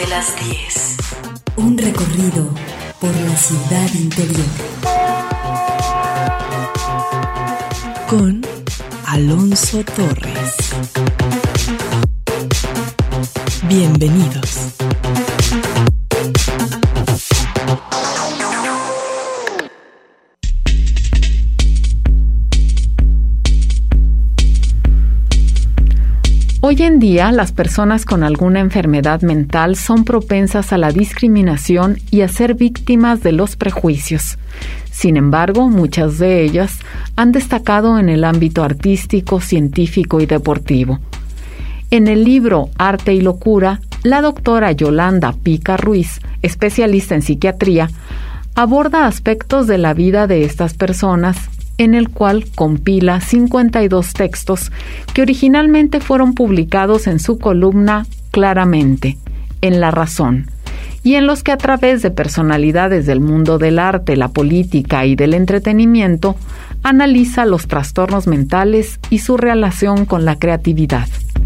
de las 10. Un recorrido por la ciudad interior. Con Alonso Torres. Bienvenidos. Hoy en día, las personas con alguna enfermedad mental son propensas a la discriminación y a ser víctimas de los prejuicios. Sin embargo, muchas de ellas han destacado en el ámbito artístico, científico y deportivo. En el libro Arte y Locura, la doctora Yolanda Pica Ruiz, especialista en psiquiatría, aborda aspectos de la vida de estas personas, en el cual compila 52 textos que originalmente fueron publicados en su columna Claramente, en La Razón, y en los que a través de personalidades del mundo del arte, la política y del entretenimiento, analiza los trastornos mentales y su relación con la creatividad.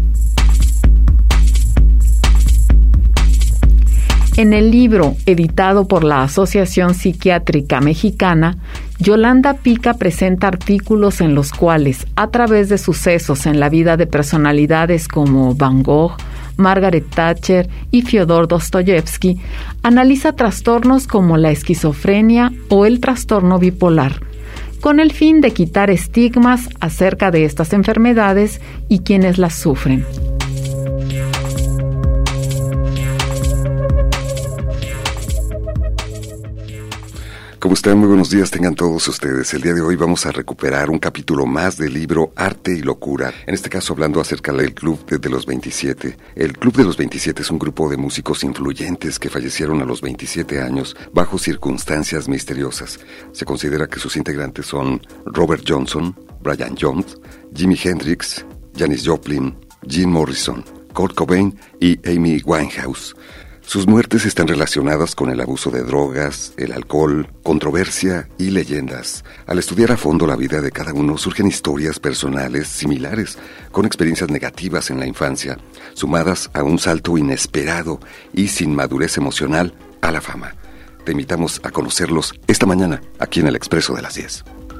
En el libro, editado por la Asociación Psiquiátrica Mexicana, Yolanda Pica presenta artículos en los cuales, a través de sucesos en la vida de personalidades como Van Gogh, Margaret Thatcher y Fyodor Dostoyevsky, analiza trastornos como la esquizofrenia o el trastorno bipolar, con el fin de quitar estigmas acerca de estas enfermedades y quienes las sufren. ¿Cómo están? Muy buenos días tengan todos ustedes. El día de hoy vamos a recuperar un capítulo más del libro Arte y Locura. En este caso hablando acerca del Club de los 27. El Club de los 27 es un grupo de músicos influyentes que fallecieron a los 27 años bajo circunstancias misteriosas. Se considera que sus integrantes son Robert Johnson, Brian Jones, Jimi Hendrix, Janis Joplin, Jim Morrison, Kurt Cobain y Amy Winehouse. Sus muertes están relacionadas con el abuso de drogas, el alcohol, controversia y leyendas. Al estudiar a fondo la vida de cada uno surgen historias personales similares, con experiencias negativas en la infancia, sumadas a un salto inesperado y sin madurez emocional a la fama. Te invitamos a conocerlos esta mañana aquí en el Expreso de las 10.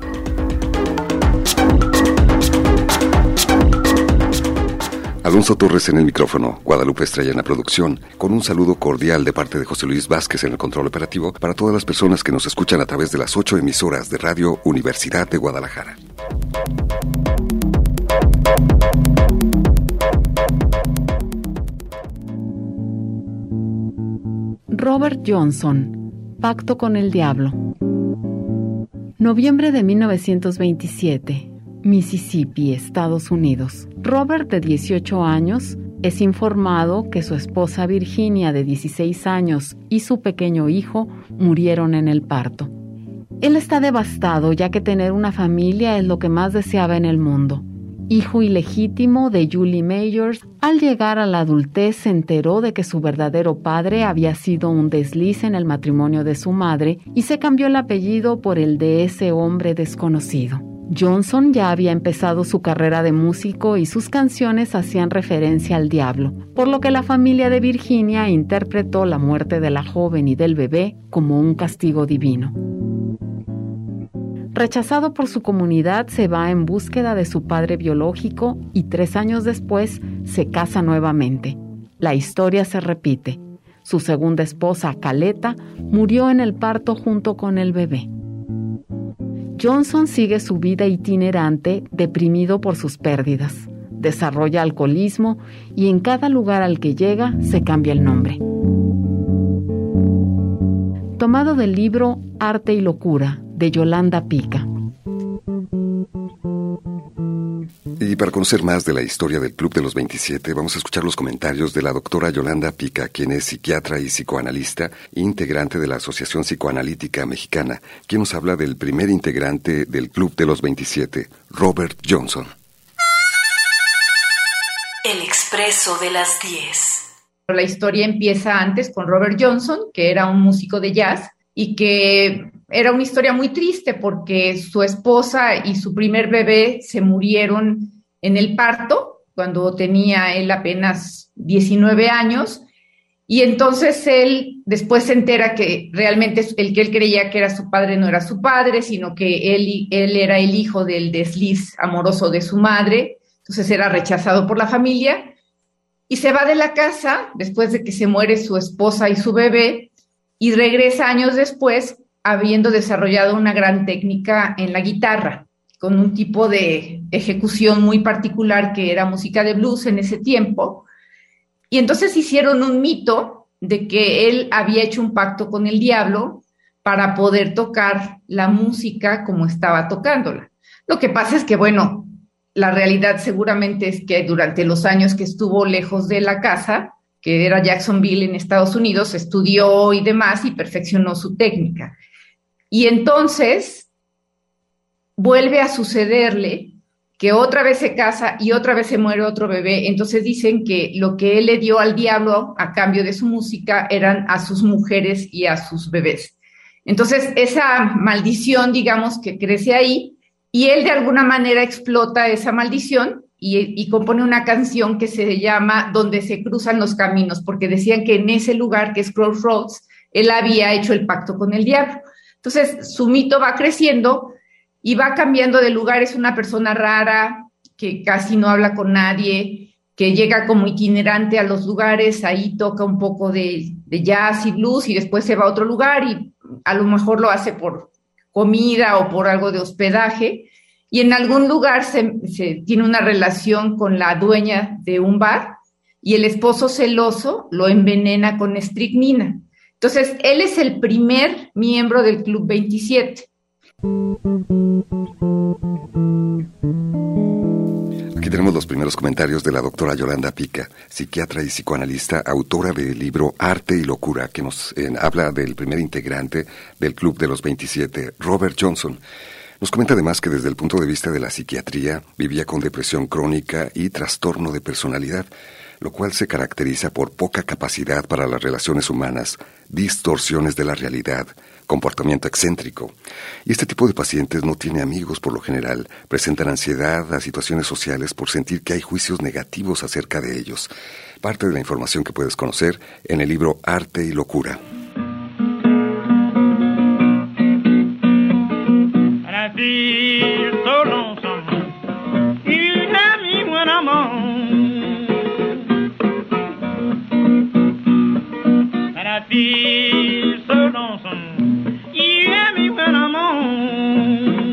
Alonso Torres en el micrófono, Guadalupe Estrella en la producción, con un saludo cordial de parte de José Luis Vázquez en el control operativo para todas las personas que nos escuchan a través de las 8 emisoras de Radio Universidad de Guadalajara. Robert Johnson, Pacto con el Diablo. Noviembre de 1927. Mississippi, Estados Unidos. Robert, de 18 años, es informado que su esposa Virginia, de 16 años, y su pequeño hijo murieron en el parto. Él está devastado, ya que tener una familia es lo que más deseaba en el mundo. Hijo ilegítimo de Julie Mayors, al llegar a la adultez se enteró de que su verdadero padre había sido un desliz en el matrimonio de su madre y se cambió el apellido por el de ese hombre desconocido. Johnson ya había empezado su carrera de músico y sus canciones hacían referencia al diablo, por lo que la familia de Virginia interpretó la muerte de la joven y del bebé como un castigo divino. Rechazado por su comunidad, se va en búsqueda de su padre biológico y 3 años después se casa nuevamente. La historia se repite. Su segunda esposa, Caleta, murió en el parto junto con el bebé. Johnson sigue su vida itinerante, deprimido por sus pérdidas. Desarrolla alcoholismo y en cada lugar al que llega se cambia el nombre. Tomado del libro Arte y Locura, de Yolanda Pica. Y para conocer más de la historia del Club de los 27, vamos a escuchar los comentarios de la doctora Yolanda Pica, quien es psiquiatra y psicoanalista, integrante de la Asociación Psicoanalítica Mexicana, quien nos habla del primer integrante del Club de los 27, Robert Johnson. El Expreso de las 10. La historia empieza antes con Robert Johnson, que era un músico de jazz y que era una historia muy triste porque su esposa y su primer bebé se murieron en el parto cuando tenía él apenas 19 años Y entonces él después se entera que realmente el que él creía que era su padre no era su padre, sino que él era el hijo del desliz amoroso de su madre. Entonces era rechazado por la familia y se va de la casa después de que se muere su esposa y su bebé y regresa años después habiendo desarrollado una gran técnica en la guitarra, con un tipo de ejecución muy particular que era música de blues en ese tiempo. Y entonces hicieron un mito de que él había hecho un pacto con el diablo para poder tocar la música como estaba tocándola. Lo que pasa es que, bueno, la realidad seguramente es que durante los años que estuvo lejos de la casa, que era Jacksonville en Estados Unidos, estudió y demás y perfeccionó su técnica. Y entonces vuelve a sucederle que otra vez se casa y otra vez se muere otro bebé. Entonces dicen que lo que él le dio al diablo a cambio de su música eran a sus mujeres y a sus bebés. Entonces esa maldición, digamos, que crece ahí, y él de alguna manera explota esa maldición y compone una canción que se llama Donde se cruzan los caminos, porque decían que en ese lugar, que es Crossroads, él había hecho el pacto con el diablo. Entonces su mito va creciendo y va cambiando de lugar. Es una persona rara que casi no habla con nadie, que llega como itinerante a los lugares, ahí toca un poco de jazz y blues y después se va a otro lugar y a lo mejor lo hace por comida o por algo de hospedaje, y en algún lugar se tiene una relación con la dueña de un bar y el esposo celoso lo envenena con estricnina. Entonces, él es el primer miembro del Club 27. Aquí tenemos los primeros comentarios de la doctora Yolanda Pica, psiquiatra y psicoanalista, autora del libro Arte y Locura, que nos habla del primer integrante del Club de los 27, Robert Johnson. Nos comenta además que desde el punto de vista de la psiquiatría vivía con depresión crónica y trastorno de personalidad, lo cual se caracteriza por poca capacidad para las relaciones humanas, distorsiones de la realidad, comportamiento excéntrico. Y este tipo de pacientes no tiene amigos por lo general, presentan ansiedad a situaciones sociales por sentir que hay juicios negativos acerca de ellos. Parte de la información que puedes conocer en el libro Arte y Locura. Feel so lonesome, you hear me when I'm on.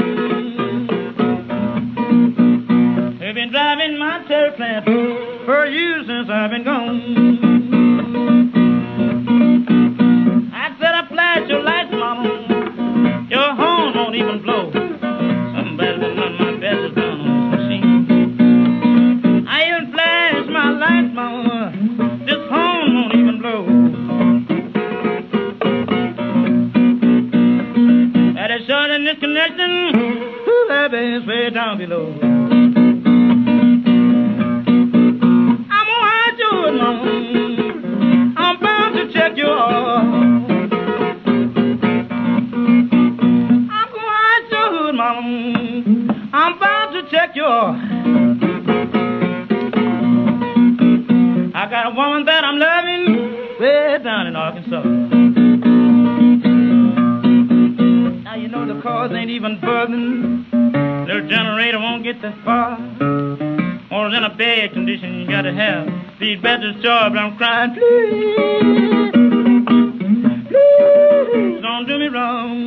I've been driving my tail plant for you since I've been gone. I said I flash your lights, mama, your horn won't even blow. Somebody will run my best down on this machine. I even flash my lights, mama, this horn won't even blow. Short in this connection, that baby's way down below. I'm gonna hide you, mama. I'm bound to check your heart. I'm gonna hide you, mama. I'm bound to check your heart. I got a woman that I'm loving way down in Arkansas. You know the cars ain't even buzzing. Little generator won't get that far. Or in a bad condition you gotta have these batteries charged. I'm crying, please, please don't do me wrong.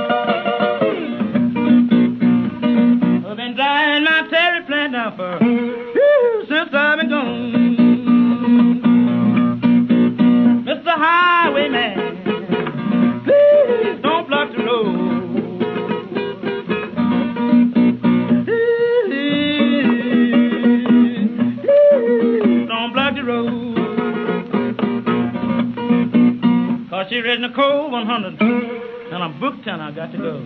I've been driving my terry plant now for since I've been gone. Mr. Highwayman, please don't block the road. Cause she read Nicole 100 and I'm booked and I got to go.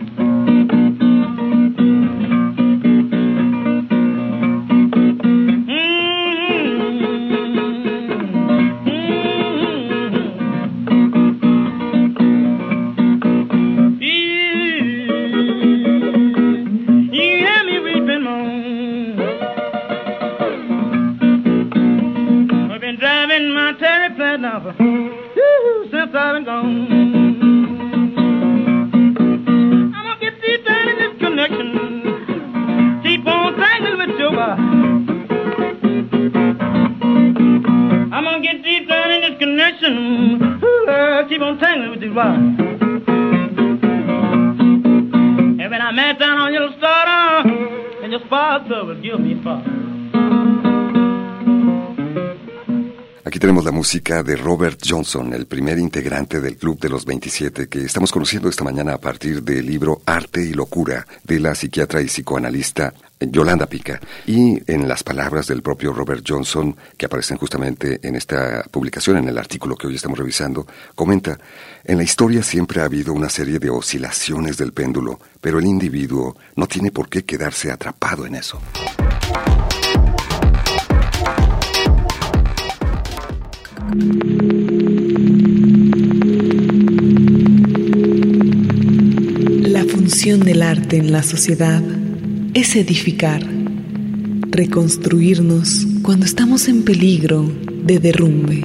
been driving my Terry flat now for since I've been gone. I'm gonna get deep down in this connection. Keep on tangling with your wife. I'm gonna get deep down in this connection. Keep on tangling with your wife. And when I met down on your starter, and your father will give me a father. Aquí tenemos la música de Robert Johnson, el primer integrante del Club de los 27, que estamos conociendo esta mañana a partir del libro Arte y Locura, de la psiquiatra y psicoanalista Yolanda Pica. Y en las palabras del propio Robert Johnson, que aparecen justamente en esta publicación, en el artículo que hoy estamos revisando, comenta: en la historia siempre ha habido una serie de oscilaciones del péndulo, pero el individuo no tiene por qué quedarse atrapado en eso. La función del arte en la sociedad es edificar, reconstruirnos cuando estamos en peligro de derrumbe.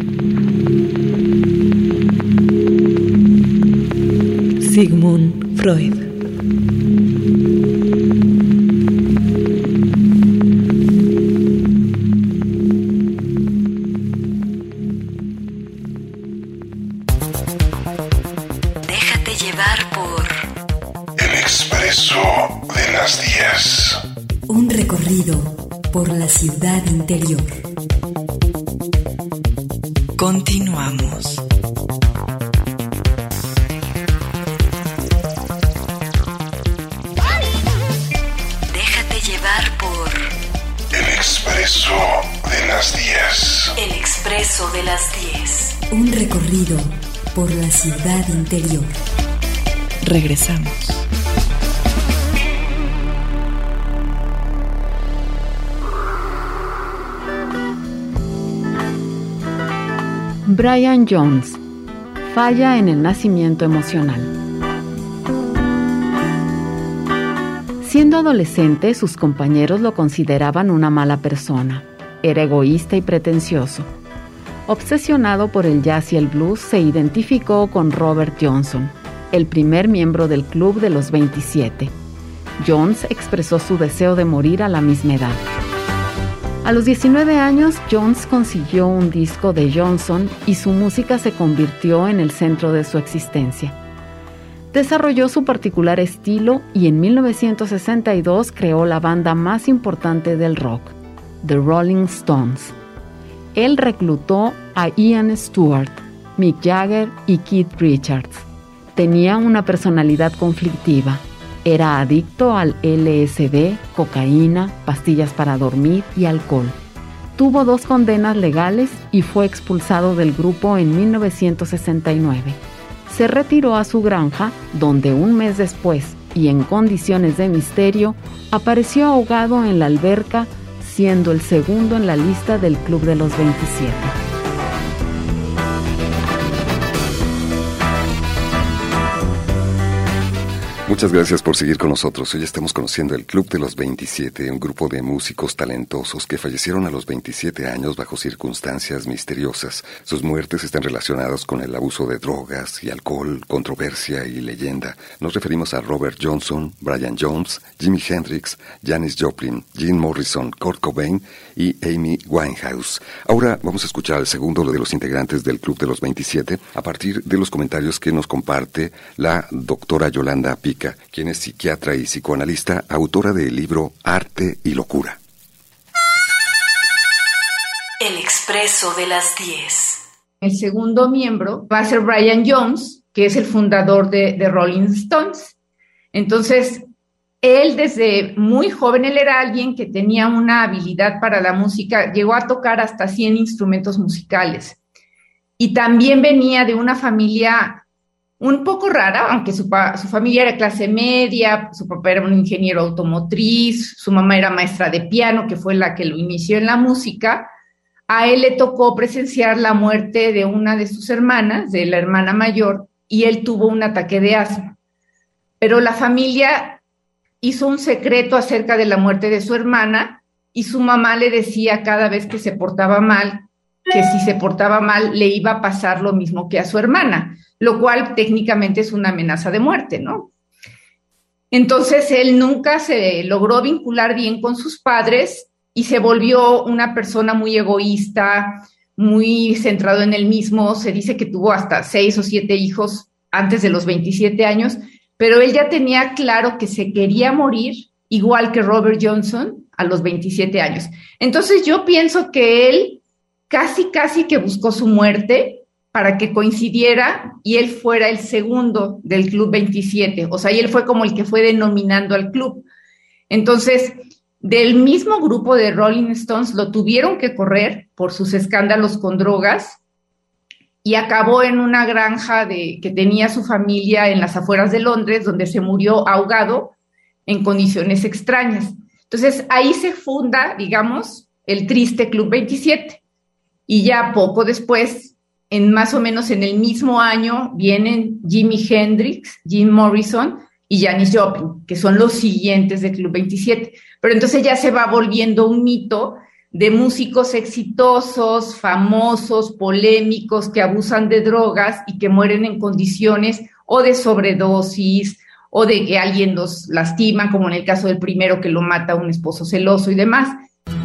Sigmund Freud. Un recorrido por la ciudad interior. Continuamos. Déjate llevar por El Expreso de las 10. El Expreso de las 10. Un recorrido por la ciudad interior. Regresamos. Brian Jones, falla en el nacimiento emocional. Siendo adolescente, sus compañeros lo consideraban una mala persona. Era egoísta y pretencioso. Obsesionado por el jazz y el blues, se identificó con Robert Johnson, el primer miembro del Club de los 27. Jones expresó su deseo de morir a la misma edad. A los 19 años, Jones consiguió un disco de Johnson y su música se convirtió en el centro de su existencia. Desarrolló su particular estilo y en 1962 creó la banda más importante del rock, The Rolling Stones. Él reclutó a Ian Stewart, Mick Jagger y Keith Richards. Tenía una personalidad conflictiva. Era adicto al LSD, cocaína, pastillas para dormir y alcohol. Tuvo 2 condenas legales y fue expulsado del grupo en 1969. Se retiró a su granja, donde un mes después, y en condiciones de misterio, apareció ahogado en la alberca, siendo el segundo en la lista del Club de los 27. Muchas gracias por seguir con nosotros. Hoy estamos conociendo el Club de los 27, un grupo de músicos talentosos que fallecieron a los 27 años bajo circunstancias misteriosas. Sus muertes están relacionadas con el abuso de drogas y alcohol, controversia y leyenda. Nos referimos a Robert Johnson, Brian Jones, Jimi Hendrix, Janis Joplin, Jim Morrison, Kurt Cobain y Amy Winehouse. Ahora vamos a escuchar al segundo de los integrantes del Club de los 27 a partir de los comentarios que nos comparte la doctora Yolanda Pica, quien es psiquiatra y psicoanalista, autora del libro Arte y Locura. El Expreso de las 10. El segundo miembro va a ser Brian Jones, que es el fundador de Rolling Stones. Entonces, él desde muy joven, él era alguien que tenía una habilidad para la música, llegó a tocar hasta 100 instrumentos musicales. Y también venía de una familia un poco rara, aunque su familia era clase media, su papá era un ingeniero automotriz, su mamá era maestra de piano, que fue la que lo inició en la música. A él le tocó presenciar la muerte de una de sus hermanas, de la hermana mayor, y él tuvo un ataque de asma. Pero la familia hizo un secreto acerca de la muerte de su hermana y su mamá le decía cada vez que se portaba mal que si se portaba mal le iba a pasar lo mismo que a su hermana, lo cual técnicamente es una amenaza de muerte, ¿no? Entonces él nunca se logró vincular bien con sus padres y se volvió una persona muy egoísta, muy centrado en él mismo. Se dice que tuvo hasta 6 o 7 hijos antes de los 27 años, pero él ya tenía claro que se quería morir, igual que Robert Johnson, a los 27 años. Entonces yo pienso que él casi que buscó su muerte para que coincidiera y él fuera el segundo del Club 27. O sea, y él fue como el que fue denominando al club. Entonces, del mismo grupo de Rolling Stones lo tuvieron que correr por sus escándalos con drogas y acabó en una granja que tenía su familia en las afueras de Londres, donde se murió ahogado en condiciones extrañas. Entonces, ahí se funda, digamos, el triste Club 27. Y ya poco después, más o menos en el mismo año, vienen Jimi Hendrix, Jim Morrison y Janis Joplin, que son los siguientes del Club 27. Pero entonces ya se va volviendo un mito de músicos exitosos, famosos, polémicos, que abusan de drogas y que mueren en condiciones o de sobredosis o de que alguien los lastima, como en el caso del primero que lo mata un esposo celoso y demás.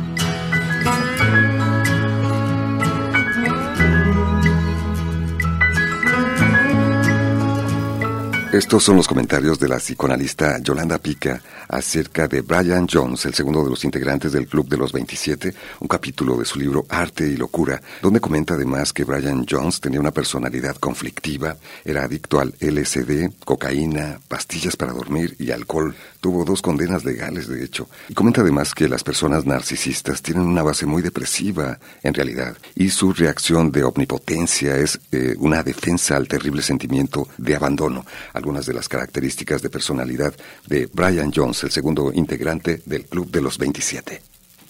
Estos son los comentarios de la psicoanalista Yolanda Pica acerca de Brian Jones, el segundo de los integrantes del Club de los 27, un capítulo de su libro Arte y Locura, donde comenta además que Brian Jones tenía una personalidad conflictiva, era adicto al LSD, cocaína, pastillas para dormir y alcohol. Tuvo 2 condenas legales, de hecho. Y comenta además que las personas narcisistas tienen una base muy depresiva, en realidad, y su reacción de omnipotencia es una defensa al terrible sentimiento de abandono. Algunas de las características de personalidad de Brian Jones, el segundo integrante del Club de los 27.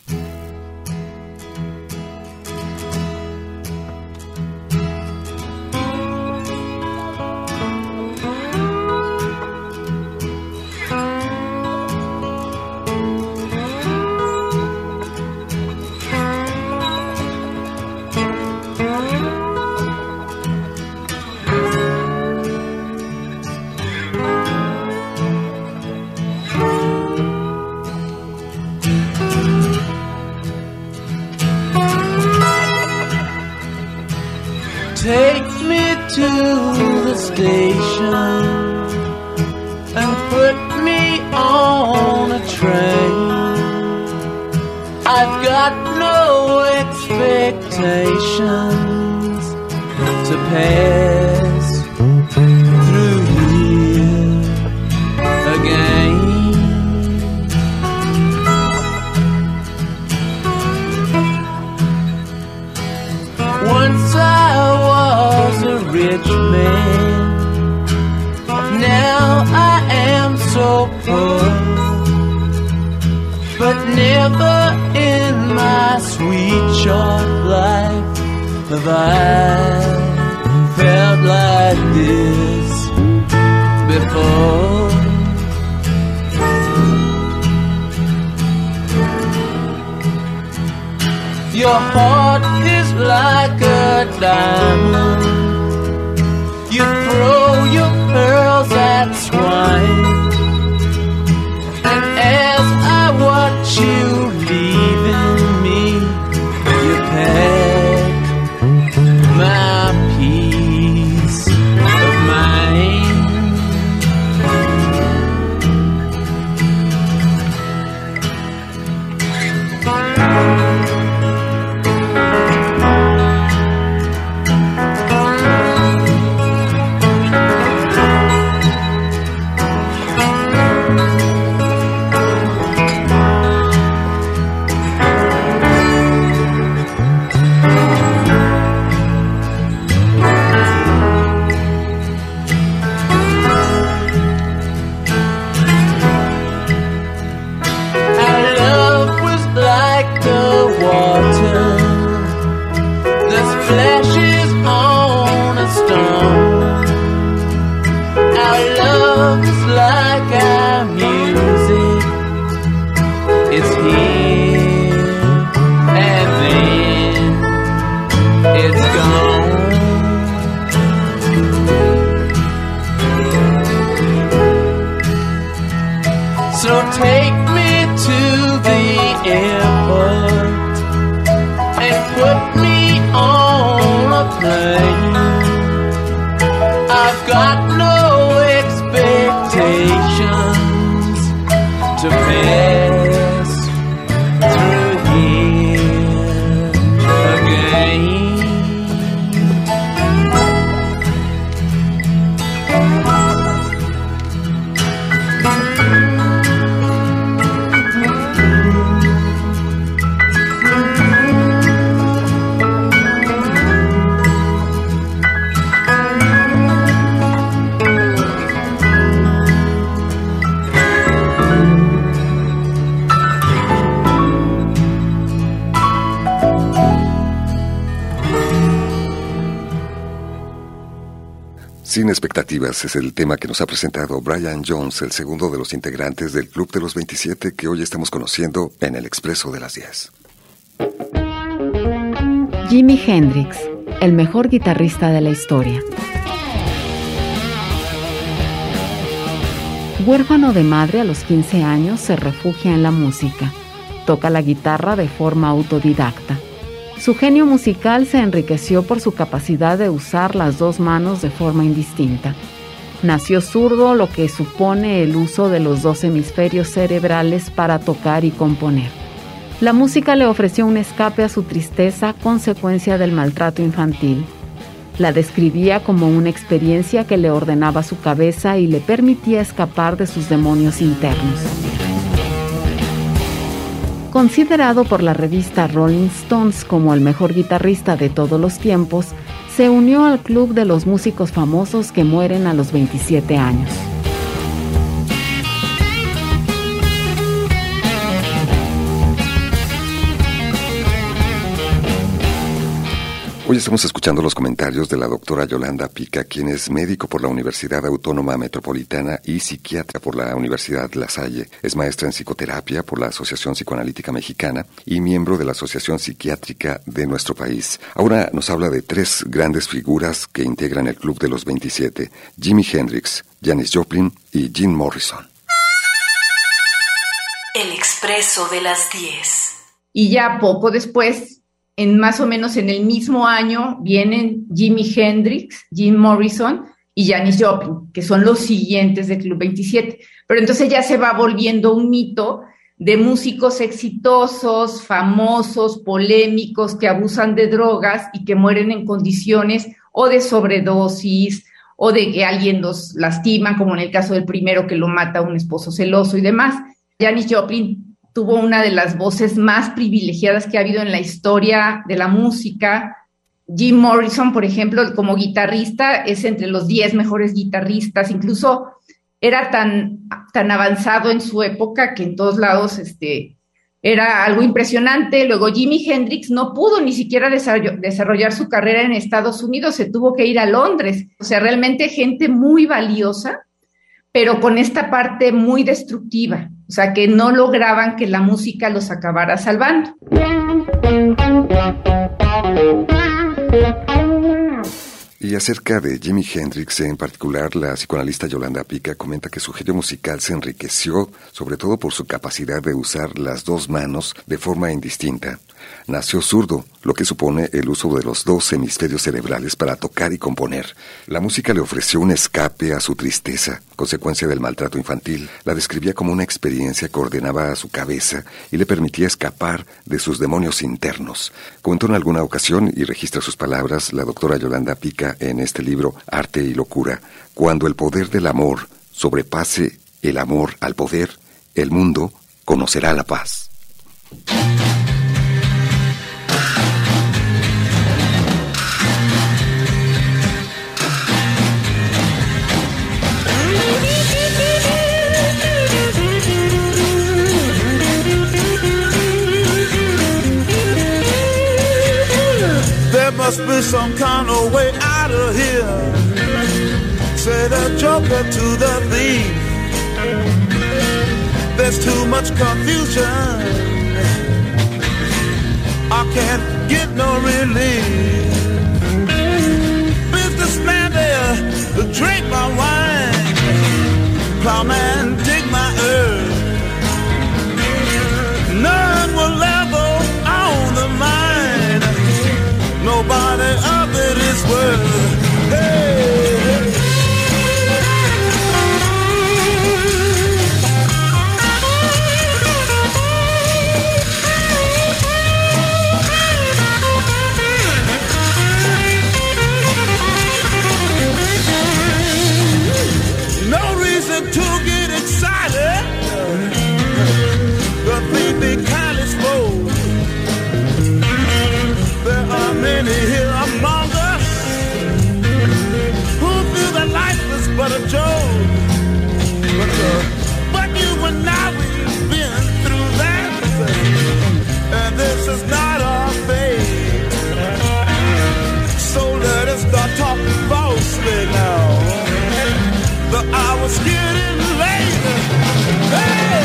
Take me to the station and put me on a train. I've got no expectations to pass through here again. Once I was a rich man, now I am so poor, but never in my sweet short life have I felt like this before. Your heart is like a diamond. You throw your pearls at swine, and as I watch you leaving me, you pack my peace of mind. Sin expectativas es el tema que nos ha presentado Brian Jones, el segundo de los integrantes del Club de los 27 que hoy estamos conociendo en el Expreso de las 10. Jimi Hendrix, el mejor guitarrista de la historia. Huérfano de madre a los 15 años, se refugia en la música. Toca la guitarra de forma autodidacta. Su genio musical se enriqueció por su capacidad de usar las dos manos de forma indistinta. Nació zurdo, lo que supone el uso de los dos hemisferios cerebrales para tocar y componer. La música le ofreció un escape a su tristeza, consecuencia del maltrato infantil. La describía como una experiencia que le ordenaba su cabeza y le permitía escapar de sus demonios internos. Considerado por la revista Rolling Stones como el mejor guitarrista de todos los tiempos, se unió al club de los músicos famosos que mueren a los 27 años. Hoy estamos escuchando los comentarios de la doctora Yolanda Pica, quien es médico por la Universidad Autónoma Metropolitana y psiquiatra por la Universidad La Salle. Es maestra en psicoterapia por la Asociación Psicoanalítica Mexicana y miembro de la Asociación Psiquiátrica de nuestro país. Ahora nos habla de tres grandes figuras que integran el Club de los 27, Jimi Hendrix, Janis Joplin y Jim Morrison. El Expreso de las 10. Y ya poco después, más o menos en el mismo año, vienen Jimi Hendrix, Jim Morrison y Janis Joplin, que son los siguientes del Club 27. Pero entonces ya se va volviendo un mito de músicos exitosos, famosos, polémicos, que abusan de drogas y que mueren en condiciones o de sobredosis o de que alguien los lastima, como en el caso del primero que lo mata un esposo celoso y demás. Janis Joplin tuvo una de las voces más privilegiadas que ha habido en la historia de la música. Jim Morrison, por ejemplo, como guitarrista, es entre los 10 mejores guitarristas. Incluso era tan avanzado en su época que en todos lados era algo impresionante. Luego Jimi Hendrix no pudo ni siquiera desarrollar su carrera en Estados Unidos, se tuvo que ir a Londres. O sea, realmente gente muy valiosa, pero con esta parte muy destructiva. O sea, que no lograban que la música los acabara salvando. Y acerca de Jimi Hendrix en particular, la psicoanalista Yolanda Pica comenta que su genio musical se enriqueció sobre todo por su capacidad de usar las dos manos de forma indistinta. Nació zurdo, lo que supone el uso de los dos hemisferios cerebrales para tocar y componer. La música le ofreció un escape a su tristeza, consecuencia del maltrato infantil. La describía como una experiencia que ordenaba a su cabeza y le permitía escapar de sus demonios internos. Comentó en alguna ocasión, y registra sus palabras, la doctora Yolanda Pica en este libro, Arte y Locura: cuando el poder del amor sobrepase el amor al poder, el mundo conocerá la paz. There must be some kind of way out of here, said a joker to the thief. There's too much confusion, I can't get no relief. Businessman there, drink my wine. Plowman, dig my earth. None will ever own the mine. Nobody of it is worth. Hey, no reason to get excited, but we be kindly spoke. There are many here among was getting late. Hey!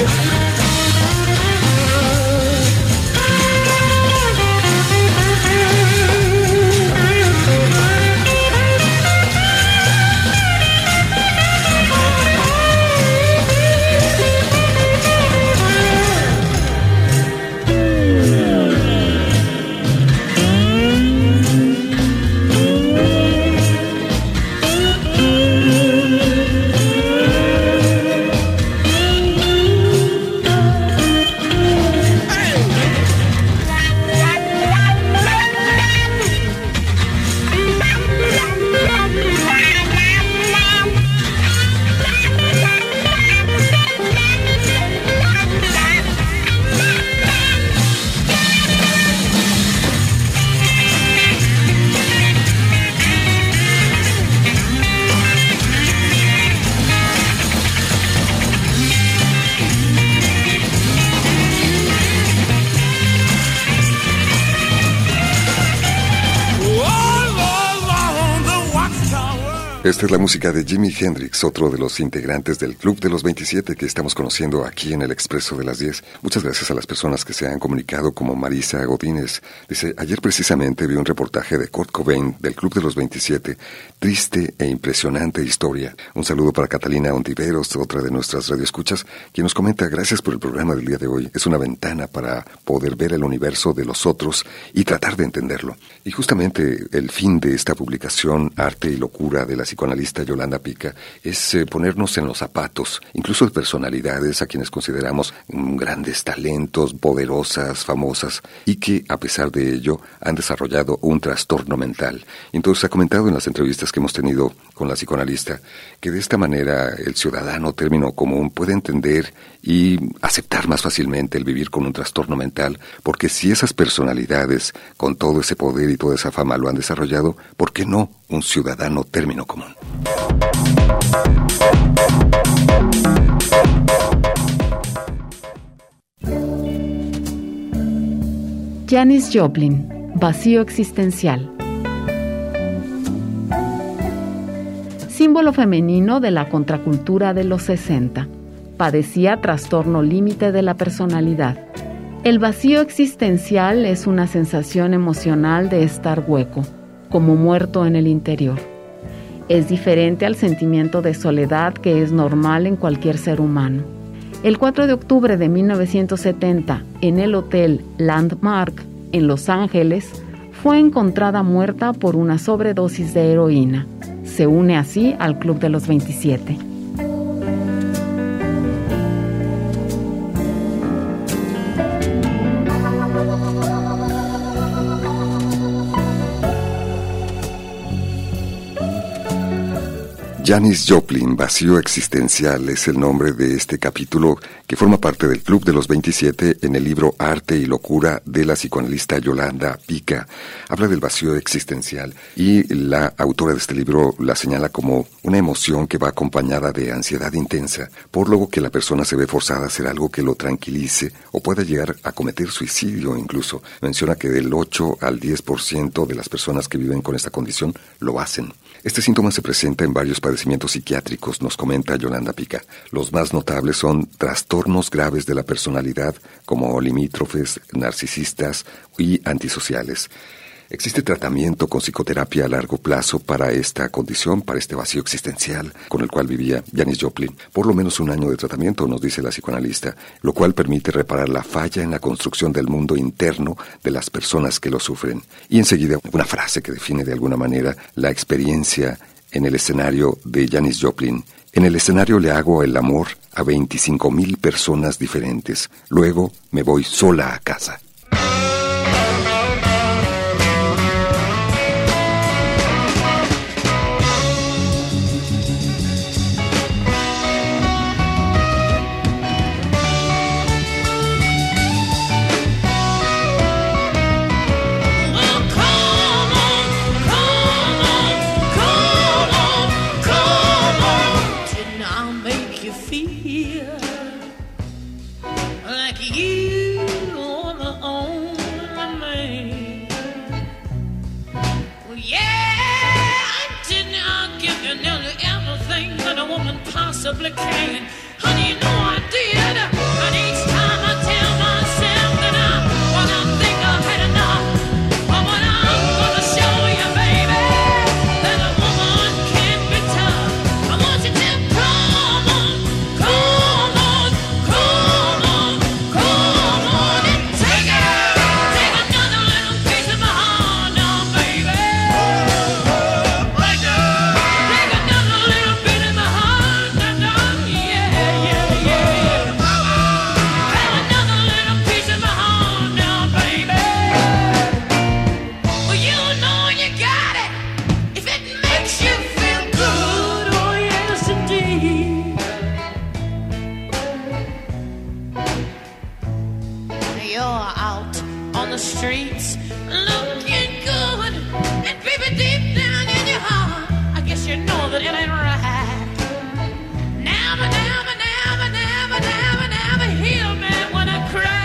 Esta es la música de Jimi Hendrix, otro de los integrantes del Club de los 27 que estamos conociendo aquí en el Expreso de las 10. Muchas gracias a las personas que se han comunicado, como Marisa Godínez. Dice, ayer precisamente vi un reportaje de Kurt Cobain del Club de los 27. Triste e impresionante historia. Un saludo para Catalina Ontiveros, otra de nuestras radioescuchas, quien nos comenta, gracias por el programa del día de hoy. Es una ventana para poder ver el universo de los otros y tratar de entenderlo. Y justamente el fin de esta publicación, Arte y Locura, de la psicoanalista Yolanda Pica, es ponernos en los zapatos, incluso de personalidades a quienes consideramos grandes talentos, poderosas, famosas, y que a pesar de ello han desarrollado un trastorno mental. Entonces ha comentado en las entrevistas que hemos tenido con la psicoanalista que de esta manera el ciudadano término común puede entender y aceptar más fácilmente el vivir con un trastorno mental, porque si esas personalidades con todo ese poder y toda esa fama lo han desarrollado, ¿por qué no un ciudadano término común? Janis Joplin, Vacío existencial. Símbolo femenino de la contracultura de los 60. Padecía trastorno límite de la personalidad. El vacío existencial es una sensación emocional de estar hueco, como muerto en el interior. Es diferente al sentimiento de soledad que es normal en cualquier ser humano. El 4 de octubre de 1970, en el Hotel Landmark, en Los Ángeles, fue encontrada muerta por una sobredosis de heroína. Se une así al Club de los 27. Janis Joplin, Vacío existencial, es el nombre de este capítulo que forma parte del Club de los 27 en el libro Arte y Locura de la psicoanalista Yolanda Pica. Habla del vacío existencial y la autora de este libro la señala como una emoción que va acompañada de ansiedad intensa, por lo que la persona se ve forzada a hacer algo que lo tranquilice o pueda llegar a cometer suicidio incluso. Menciona que del 8 al 10% de las personas que viven con esta condición lo hacen. Este síntoma se presenta en varios padecimientos psiquiátricos, nos comenta Yolanda Pica. Los más notables son trastornos graves de la personalidad, como limítrofes, narcisistas y antisociales. ¿Existe tratamiento con psicoterapia a largo plazo para esta condición, para este vacío existencial con el cual vivía Janis Joplin? Por lo menos un año de tratamiento, nos dice la psicoanalista, lo cual permite reparar la falla en la construcción del mundo interno de las personas que lo sufren. Y enseguida una frase que define de alguna manera la experiencia en el escenario de Janis Joplin. En el escenario le hago el amor a 25,000 personas diferentes. Luego me voy sola a casa. Woman possibly can. Honey, you know I did. And each time I tell myself that when I think I've had enough, but when I'm gonna show you, baby, that a woman can be tough. I want you to come on, come on, come on, come on and take another little piece of my heart now, baby. Take another little bit of my heart now, yeah, yeah, yeah. Have another little piece of my heart now, baby. Well, you know you got it if it makes you feel good, oh yes indeed. You're out on the streets looking good, and baby, deep down in your heart, I guess you know that it ain't right. Never, never, never, never, never, never hear me when I cry.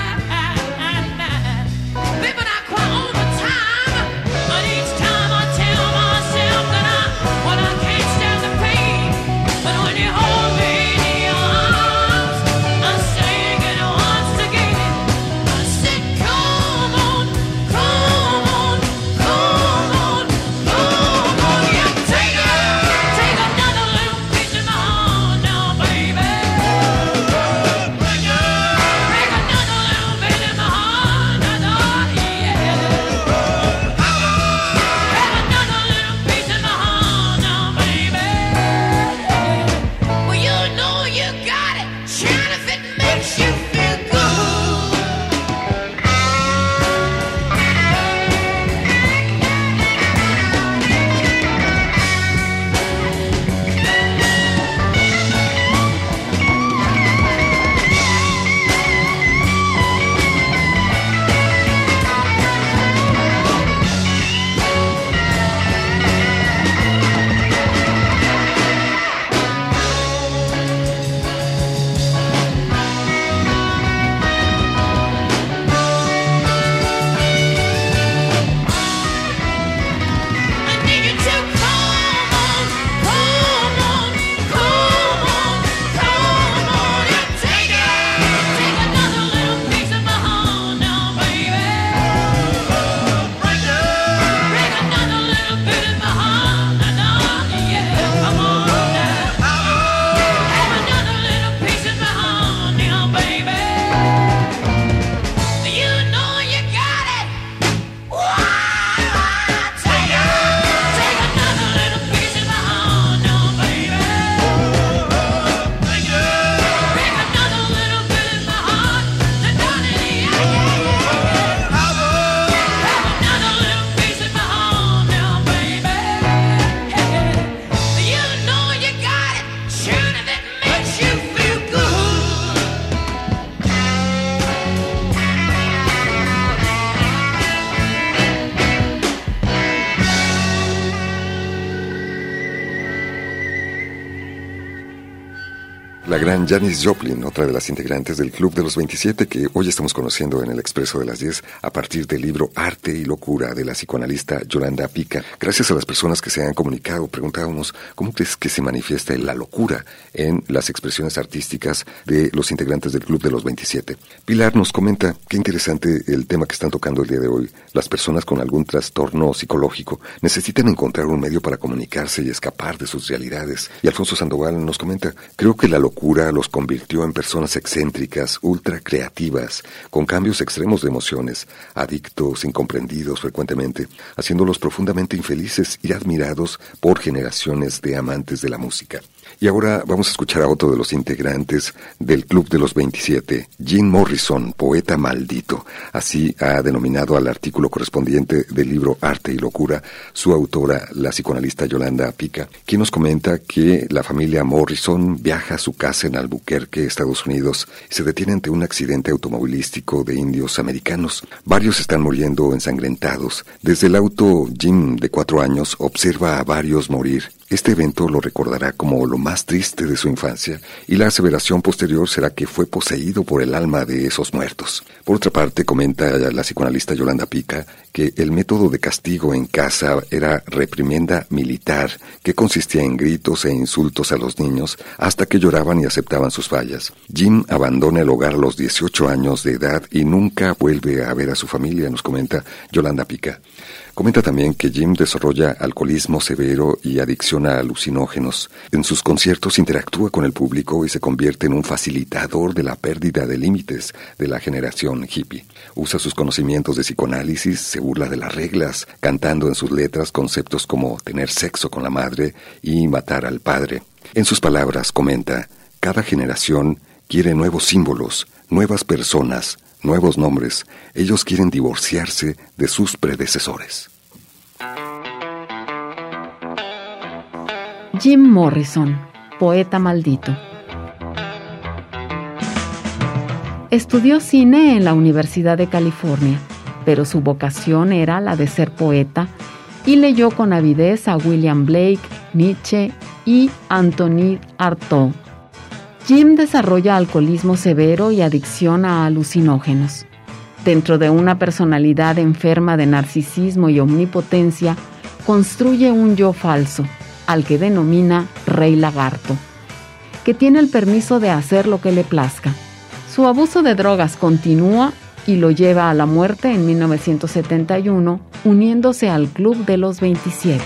Baby, I cry all the time, but each time I tell myself that when I can't stand the pain, but when you hold me in your arms, I'm saying it once again. I said, come on, come on, come on, come on, yeah, take another little piece of my heart now, baby. Break another little bit of my heart now, yeah. Have another little piece of my heart now, baby. Well, you know you got it, shine if it makes you feel good. I need you to come on, come on, come on, come on and take another little piece of my heart now, baby. Break another little bit of my heart now, yeah. Come on now. Have another little piece of my heart now, baby. You know you got it. Take another little piece of my heart now, baby. Break another little bit of my heart now, darling, yeah, yeah, yeah. Have another little piece of my heart now, baby. You know you got it, sure if it makes you feel good. La gran Janis Joplin, otra de las integrantes del Club de los 27 que hoy estamos conociendo en el Expreso de las 10 a partir del libro Arte y Locura de la psicoanalista Yolanda Pica. Gracias a las personas que se han comunicado, preguntábamos cómo crees que se manifiesta la locura en las expresiones artísticas de los integrantes del Club de los 27. Pilar nos comenta, qué interesante el tema que están tocando el día de hoy. Las personas con algún trastorno psicológico necesitan encontrar un medio para comunicarse y escapar de sus realidades. Y Alfonso Sandoval nos comenta, creo que la locura los convirtió en personas excéntricas, ultra creativas, con cambios extremos de emociones, adictos, incomprendidos frecuentemente, haciéndolos profundamente infelices y admirados por generaciones de amantes de la música. Y ahora vamos a escuchar a otro de los integrantes del Club de los 27, Jim Morrison, poeta maldito. Así ha denominado al artículo correspondiente del libro Arte y Locura su autora, la psicoanalista Yolanda Pica, quien nos comenta que la familia Morrison viaja a su casa en Albuquerque, Estados Unidos, y se detiene ante un accidente automovilístico de indios americanos. Varios están muriendo ensangrentados. Desde el auto, Jim, de 4 años, observa a varios morir Este evento lo recordará como lo más triste de su infancia y la aseveración posterior será que fue poseído por el alma de esos muertos. Por otra parte, comenta la psicoanalista Yolanda Pica que el método de castigo en casa era reprimenda militar, que consistía en gritos e insultos a los niños hasta que lloraban y aceptaban sus fallas. Jim abandona el hogar a los 18 años de edad y nunca vuelve a ver a su familia, nos comenta Yolanda Pica. Comenta también que Jim desarrolla alcoholismo severo y adicción a alucinógenos. En sus conciertos interactúa con el público y se convierte en un facilitador de la pérdida de límites de la generación hippie. Usa sus conocimientos de psicoanálisis, se burla de las reglas, cantando en sus letras conceptos como tener sexo con la madre y matar al padre. En sus palabras comenta, cada generación quiere nuevos símbolos, nuevas personas, nuevos nombres. Ellos quieren divorciarse de sus predecesores. Jim Morrison, poeta maldito. Estudió cine en la Universidad de California, pero su vocación era la de ser poeta y leyó con avidez a William Blake, Nietzsche y Antoine Artaud. Jim desarrolla alcoholismo severo y adicción a alucinógenos. Dentro de una personalidad enferma de narcisismo y omnipotencia, construye un yo falso, al que denomina Rey Lagarto, que tiene el permiso de hacer lo que le plazca. Su abuso de drogas continúa y lo lleva a la muerte en 1971, uniéndose al Club de los 27.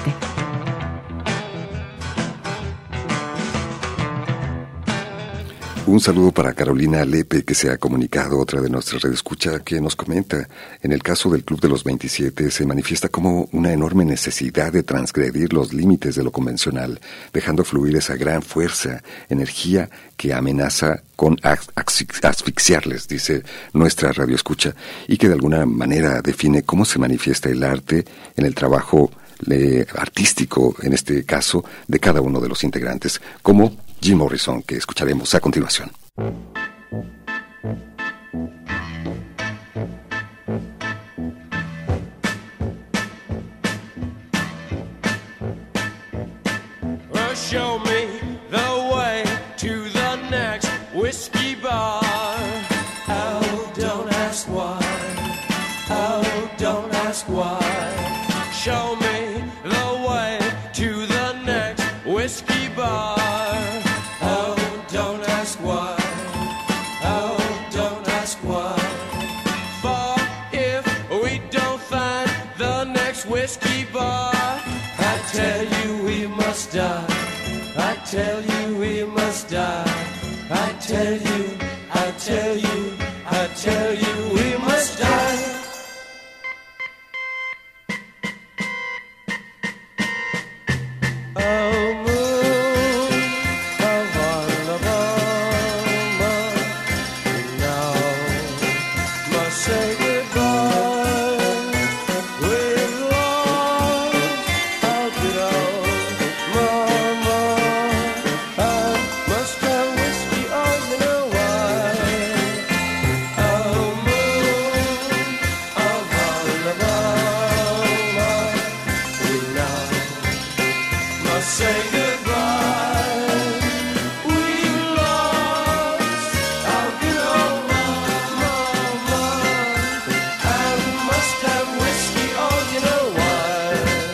Un saludo para Carolina Lepe, que se ha comunicado, otra de nuestras radioescucha, que nos comenta, en el caso del Club de los 27 se manifiesta como una enorme necesidad de transgredir los límites de lo convencional, dejando fluir esa gran fuerza, energía que amenaza con asfixiarles, dice nuestra radioescucha, y que de alguna manera define cómo se manifiesta el arte en el trabajo artístico, en este caso, de cada uno de los integrantes, como Jim Morrison, que escucharemos a continuación. Show me the way to the next whiskey bar. Oh, don't ask why. Oh, don't ask why. Show me the way to the next whiskey bar. Oh, don't ask why. Oh, don't ask why. For if we don't find the next whiskey bar, I tell you we must die. I tell you we must die. I tell you, I tell you, I tell you we must die. Oh, moon of Alabama, now must say goodbye. We've lost our good old mama. I must have whiskey, oh, you know why. Oh, moon of Alabama, we now must say goodbye. We've lost our good old mama. I must have whiskey, oh, you know why.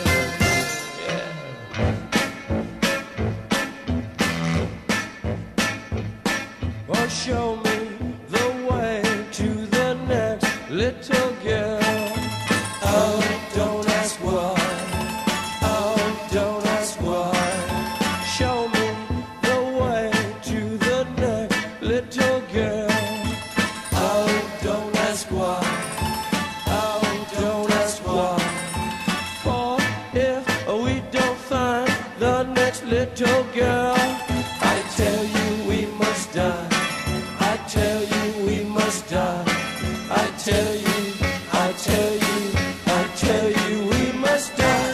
Yeah. Oh, show me the way to the next little girl. Oh, don't ask why. Oh, don't ask why. Show me the way to the next little girl. Oh, don't ask why. Oh, don't ask why. For if we don't find the next little girl, I tell you we must die. I tell you we must die. I tell you, I tell you, I tell you we must die.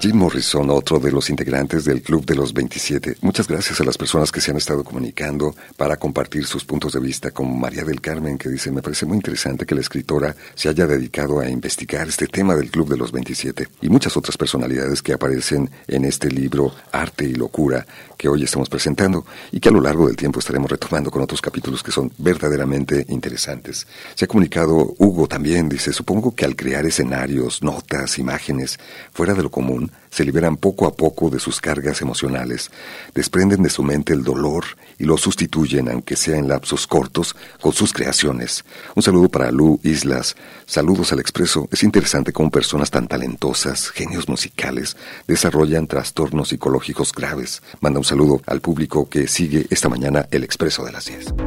Jim Morrison, otro de los integrantes del Club de los 27. Muchas gracias a las personas que se han estado comunicando para compartir sus puntos de vista, como María del Carmen, que dice: me parece muy interesante que la escritora se haya dedicado a investigar este tema del Club de los 27, y muchas otras personalidades que aparecen en este libro Arte y Locura que hoy estamos presentando y que a lo largo del tiempo estaremos retomando con otros capítulos que son verdaderamente interesantes. Se ha comunicado Hugo también, dice: supongo que al crear escenarios, notas, imágenes fuera de lo común, se liberan poco a poco de sus cargas emocionales, desprenden de su mente el dolor y lo sustituyen, aunque sea en lapsos cortos, con sus creaciones. Un saludo para Lu Islas. Saludos al Expreso. Es interesante cómo personas tan talentosas, genios musicales, desarrollan trastornos psicológicos graves. Manda un saludo al público que sigue esta mañana el Expreso de las 10.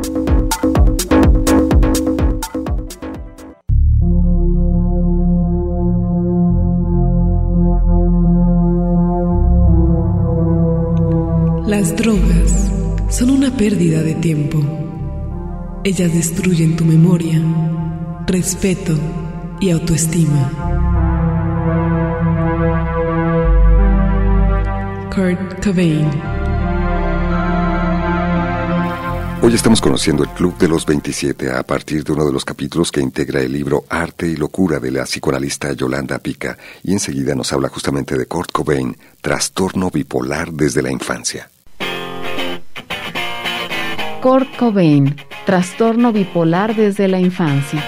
Las drogas son una pérdida de tiempo. Ellas destruyen tu memoria, respeto y autoestima. Kurt Cobain. Hoy estamos conociendo el Club de los 27 a partir de uno de los capítulos que integra el libro Arte y Locura de la psicoanalista Yolanda Pica, y enseguida nos habla justamente de Kurt Cobain, trastorno bipolar desde la infancia. Kurt Cobain, trastorno bipolar desde la infancia.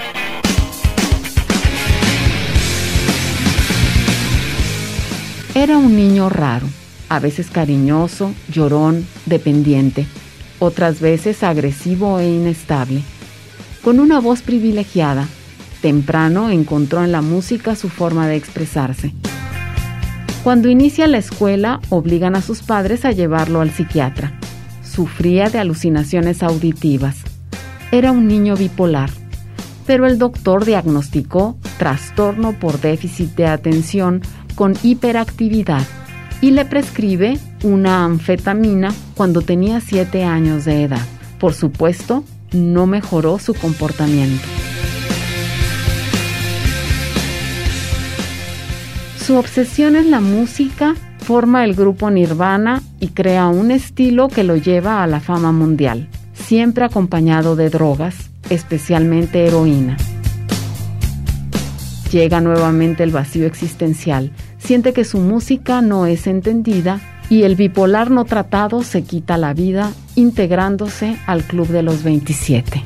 Era un niño raro, a veces cariñoso, llorón, dependiente, otras veces agresivo e inestable. Con una voz privilegiada, temprano encontró en la música su forma de expresarse. Cuando inicia la escuela, obligan a sus padres a llevarlo al psiquiatra. Sufría de alucinaciones auditivas. Era un niño bipolar, pero el doctor diagnosticó trastorno por déficit de atención con hiperactividad y le prescribe una anfetamina cuando tenía 7 años de edad. Por supuesto, no mejoró su comportamiento. Su obsesión en la música forma el grupo Nirvana y crea un estilo que lo lleva a la fama mundial, siempre acompañado de drogas, especialmente heroína. Llega nuevamente el vacío existencial, siente que su música no es entendida y el bipolar no tratado se quita la vida integrándose al Club de los 27.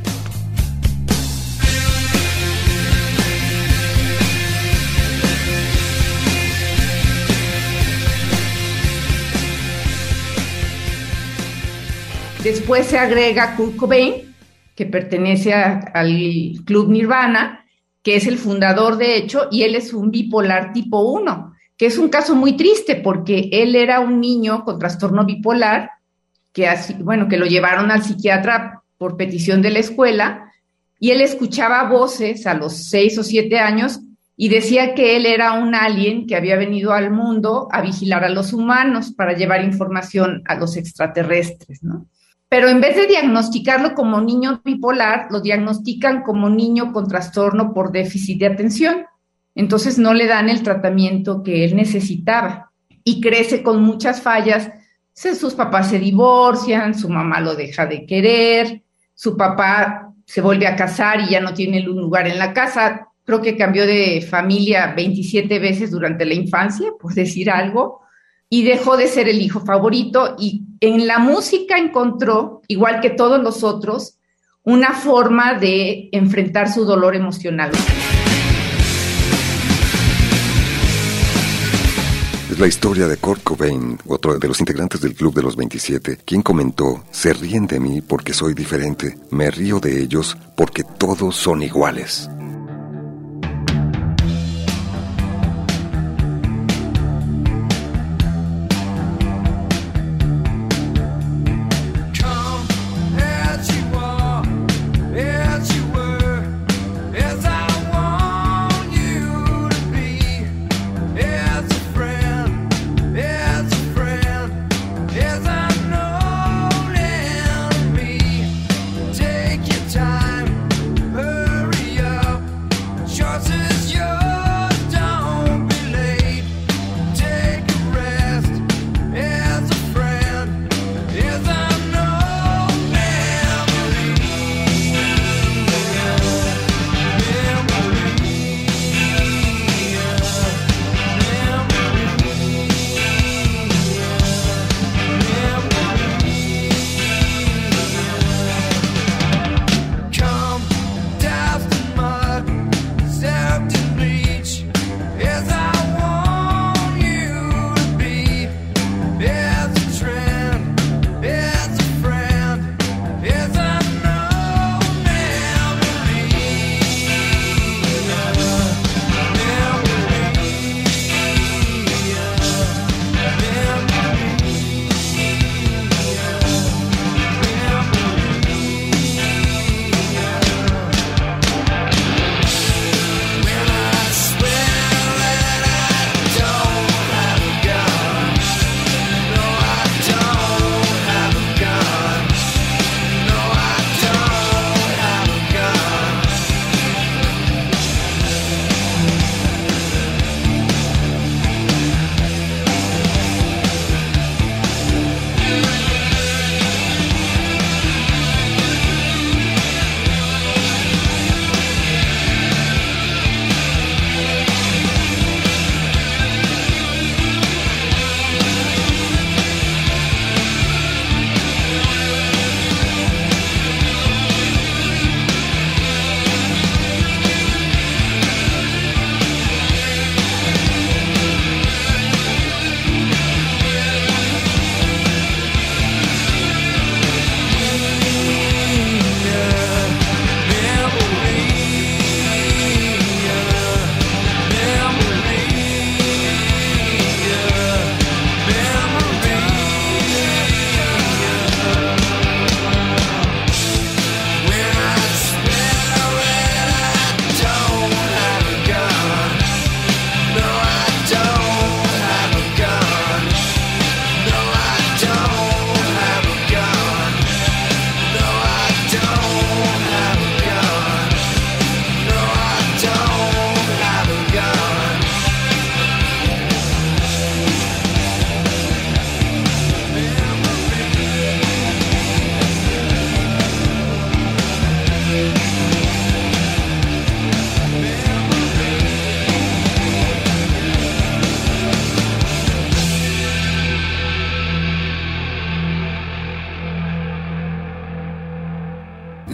Después se agrega Kurt Cobain, que pertenece al Club Nirvana, que es el fundador de hecho, y él es un bipolar tipo 1, que es un caso muy triste porque él era un niño con trastorno bipolar, que lo llevaron al psiquiatra por petición de la escuela, y él escuchaba voces a los 6 o 7 años y decía que él era un alien que había venido al mundo a vigilar a los humanos para llevar información a los extraterrestres, ¿no? Pero en vez de diagnosticarlo como niño bipolar, lo diagnostican como niño con trastorno por déficit de atención. Entonces no le dan el tratamiento que él necesitaba y crece con muchas fallas. Sus papás se divorcian, su mamá lo deja de querer, su papá se vuelve a casar y ya no tiene un lugar en la casa. Creo que cambió de familia 27 veces durante la infancia, por decir algo, y dejó de ser el hijo favorito, y en la música encontró, igual que todos los otros, una forma de enfrentar su dolor emocional. Es la historia de Kurt Cobain, otro de los integrantes del Club de los 27, quien comentó: se ríen de mí porque soy diferente, me río de ellos porque todos son iguales. Take your time, hurry up.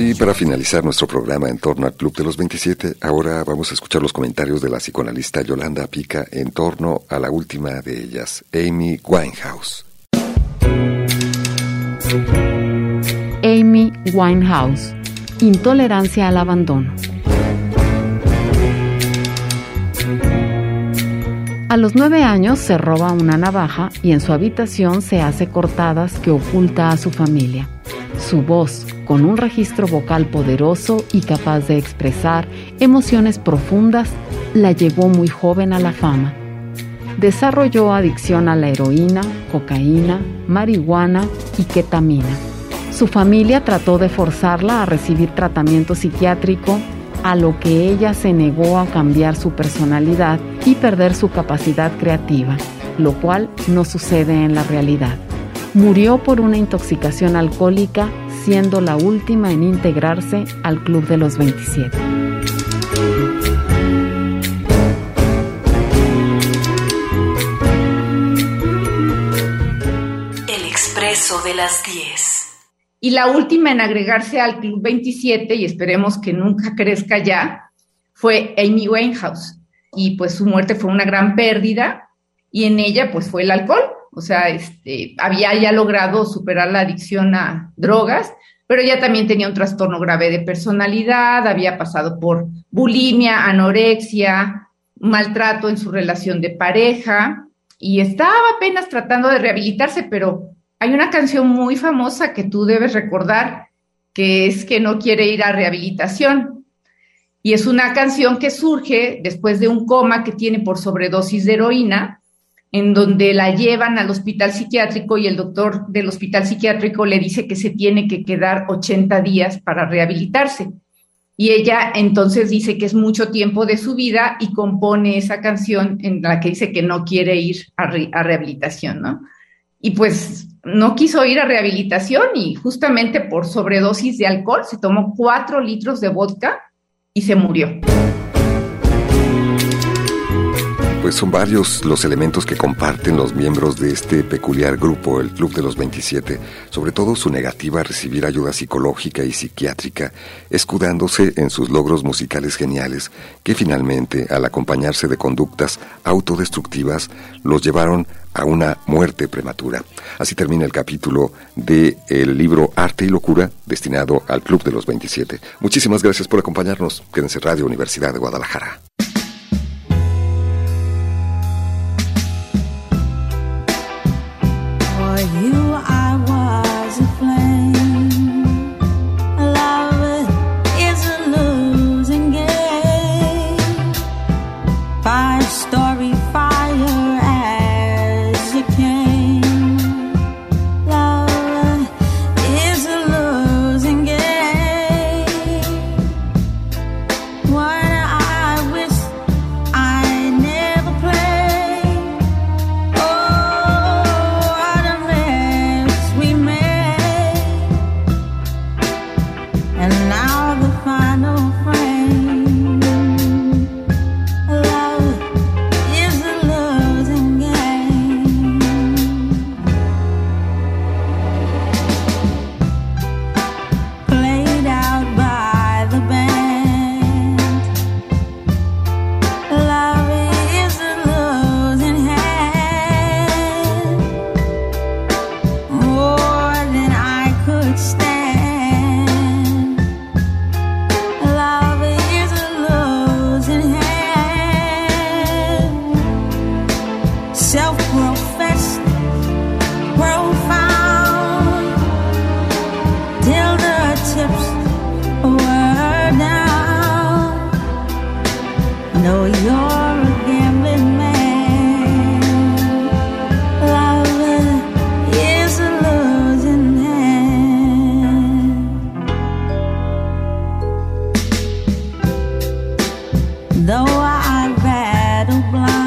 Y para finalizar nuestro programa en torno al Club de los 27, ahora vamos a escuchar los comentarios de la psicoanalista Yolanda Pica en torno a la última de ellas, Amy Winehouse. Amy Winehouse, intolerancia al abandono. A los 9 años se roba una navaja y en su habitación se hace cortadas que oculta a su familia. Su voz, con un registro vocal poderoso y capaz de expresar emociones profundas, la llevó muy joven a la fama. Desarrolló adicción a la heroína, cocaína, marihuana y ketamina. Su familia trató de forzarla a recibir tratamiento psiquiátrico, a lo que ella se negó a cambiar su personalidad y perder su capacidad creativa, lo cual no sucede en la realidad. Murió por una intoxicación alcohólica, siendo la última en integrarse al Club de los 27. El expreso de las 10. Y la última en agregarse al Club 27, y esperemos que nunca crezca ya, fue Amy Winehouse. Y pues su muerte fue una gran pérdida, y en ella pues fue el alcohol. O sea, había ya logrado superar la adicción a drogas, pero ella también tenía un trastorno grave de personalidad, había pasado por bulimia, anorexia, maltrato en su relación de pareja, y estaba apenas tratando de rehabilitarse, pero hay una canción muy famosa que tú debes recordar, que es que no quiere ir a rehabilitación. Y es una canción que surge después de un coma que tiene por sobredosis de heroína, en donde la llevan al hospital psiquiátrico y el doctor del hospital psiquiátrico le dice que se tiene que quedar 80 días para rehabilitarse. Y ella entonces dice que es mucho tiempo de su vida y compone esa canción en la que dice que no quiere ir a rehabilitación, ¿no? Y pues no quiso ir a rehabilitación y justamente por sobredosis de alcohol se tomó 4 litros de vodka y se murió. Pues son varios los elementos que comparten los miembros de este peculiar grupo, el Club de los 27, sobre todo su negativa a recibir ayuda psicológica y psiquiátrica, escudándose en sus logros musicales geniales, que finalmente, al acompañarse de conductas autodestructivas, los llevaron a una muerte prematura. Así termina el capítulo del libro Arte y Locura, destinado al Club de los 27. Muchísimas gracias por acompañarnos. Quédense en Radio Universidad de Guadalajara. For you I was a flame. Love is a losing game. 5-story fire as you came. Love is a losing game. One I wish I never played. Oh, what a mess we made. And now the final frame. Love is a losing game. Played out by the band. Love is a losing hand. More than I could stand. Love is a losing hand. Self-professed, profound, till the chips were down. No, you're a gambling man. Love is a losing hand. Though I battle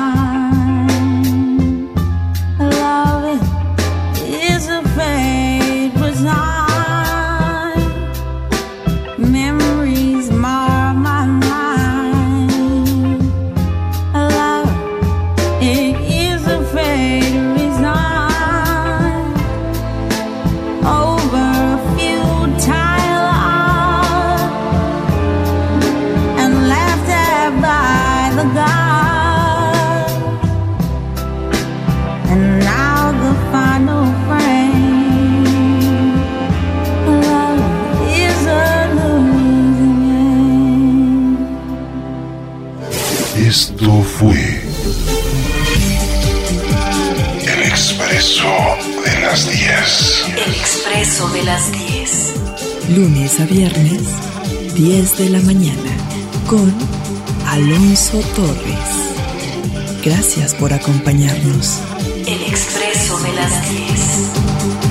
blind, love is a fate resigned. Memories mar my mind. Love, it is a fate resigned. Over a futile Esto fue El Expreso de las 10. El Expreso de las 10. Lunes a viernes, 10 de la mañana, con Alonso Torres. Gracias por acompañarnos. El Expreso de las 10.